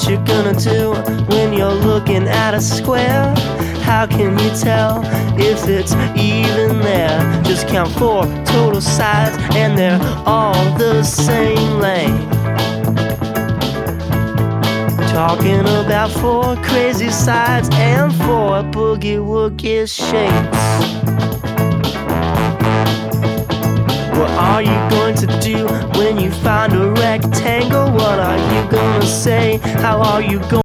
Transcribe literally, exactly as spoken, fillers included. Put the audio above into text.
you gonna do when you're looking at a square? How can you tell if it's even there? Just count four total sides and they're all the same length. Talking about four crazy sides and four boogie-woogie shapes. What are you going to do when you find a rectangle? What are you gonna say? How are you going